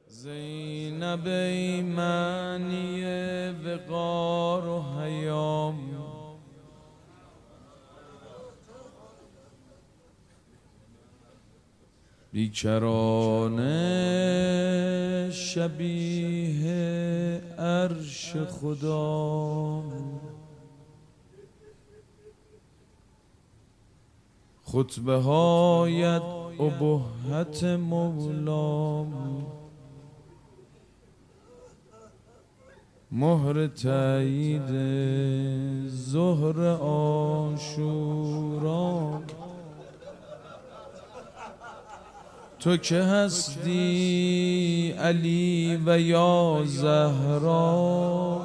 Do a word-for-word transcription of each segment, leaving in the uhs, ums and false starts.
زینب ای معنی وقار و حیام، بیکرانه شبیه عرش خدا، خطبه هایت ابهت مولام، مهر تایید ظهر عاشورا. تو که هستی علی و یا زهرا،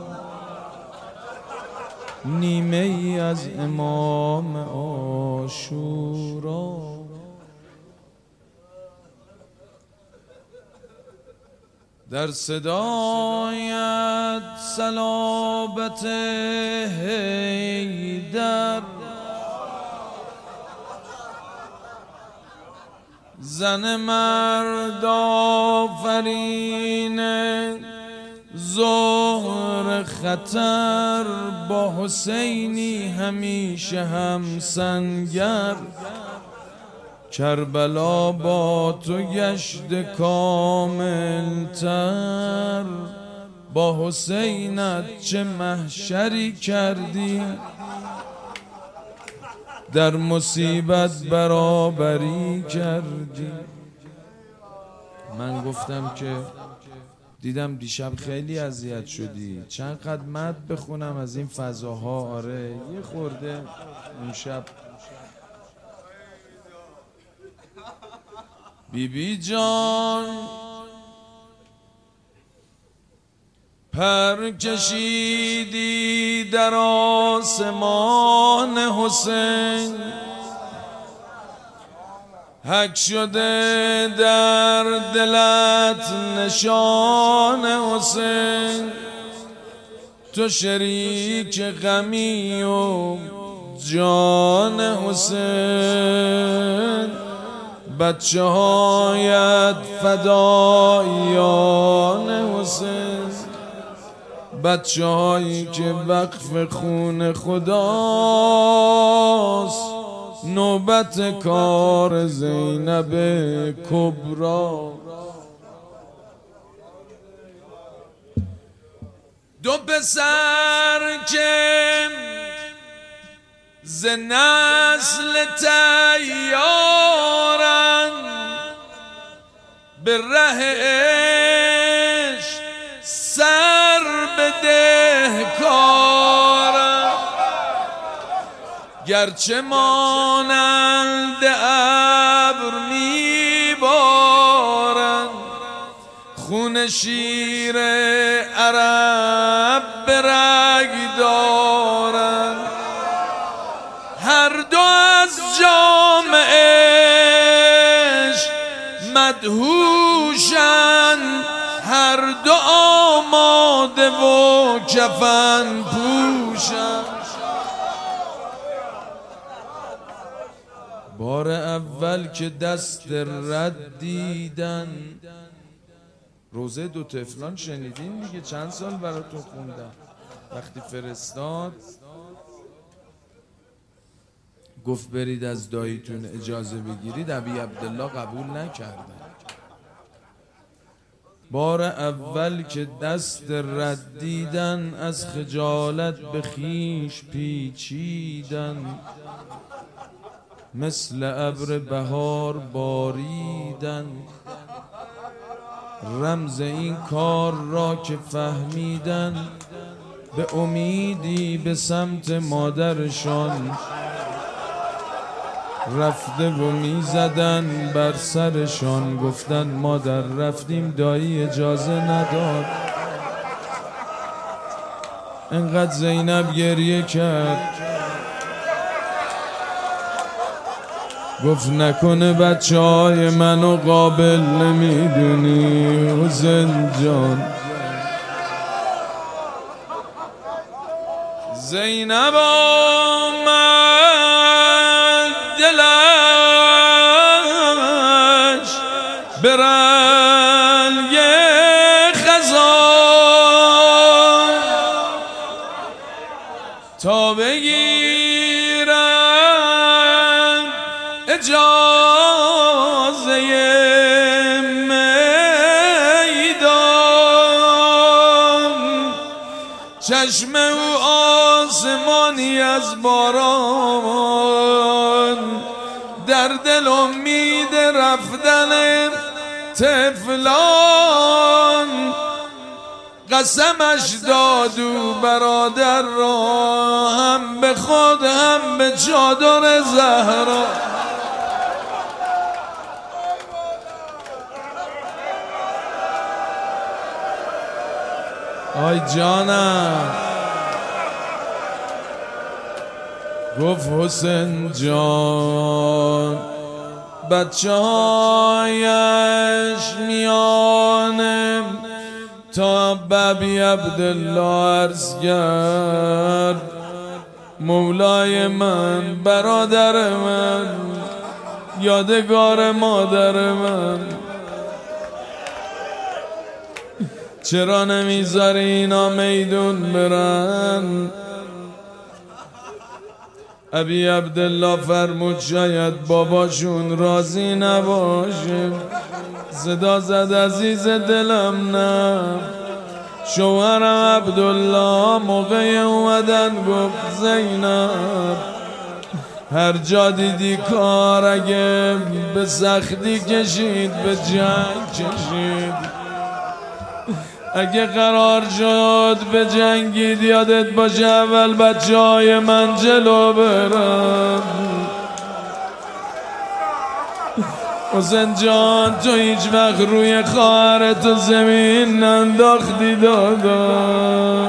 نیمه ای از امام عاشورا. در صدایت صلابت حیدر، زن مرد آفرین ظهر خطر، با حسینی همیشه هم سنگر. کربلا با تو گشت کامل تر، با حسینت چه محشری کردی، در مصیبت برابری کردی. من گفتم که دیدم دیشب خیلی اذیت شدی، چند قد مد بخونم از این فضاها. آره یه خورده اون شب. بی بی جان پر کشیدی در آسمان حسین، حک شده در دلت نشان حسین. تو شریک غمی و جان حسین، بچه هایت فدایان حسین، بچه هایی که وقف خون خداست. نوبت کار زینب کبرا. دو پسر که ز نسل طیارن، به ره عشق سر بده کارن. گرچه مانند ابر میبارن، خون شیر عرب به رگ دارن. هر دو از جام عشق مدهوشن، هر دو آماده و کفن پوشن. بار اول که دست رد دیدن، روزه دو طفلان شنیدین دیگه، چند سال براتون خوندم. وقتی فرستاد گفت برید از داییتون اجازه بگیرید، ابی عبدالله قبول نکردن. بار اول که دست رد دیدن، از خجالت به خیش پیچیدن. مثل ابر بهار باریدن. رمز این کار را که فهمیدن، به امیدی به سمت مادرشان رفته و میزدن بر سرشان. گفتن مادر رفتیم دایی اجازه نداد. انقدر زینب گریه کرد، گفت نکنه بچه های منو قابل نمیدونی حسین جان. زینب آمد دلش برنگه چشم او آسمانی از باران، در دل امید رفتن طفلان. قسمش داد او برادر را، هم به خود هم به چادر زهرا. آی جانم گفت حسین جان بچه هایش میانه تا بابی عبدالله عرض کرد مولای من، برادر من، یادگار مادر من، چرا نمیذاری اینا میدون برن؟ ابی عبدالله فرمود شاید باباشون راضی نباشه. صدا زد عزیز دلم نه. شوهرم عبدالله موقع اومدن گفت زینب هر جا دیدی کار اگه به سختی کشید به جنگ کشید، اگه قرار شد به جنگید یادت باشه اول بچه های من جلو برم. حسین جان تو هیچ وقت روی خواهرتو زمین ننداختی دادا.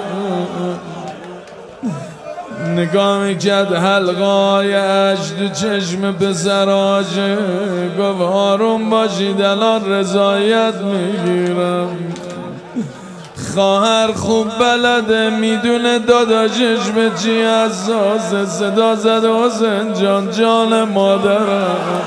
نگاه میکرد حلقای عشق تو چشم پسراشه، گفت آروم باشید الان رضایت میگیرم. خواهر خوب بلده میدونه داداشش به چی حساسه. صدا زد حسین جان جان مادرم.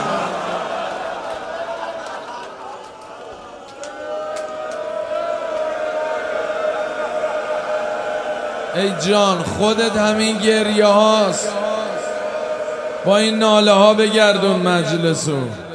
ای جان خودت همین گریه هاست، با این ناله ها بگردون مجلسو.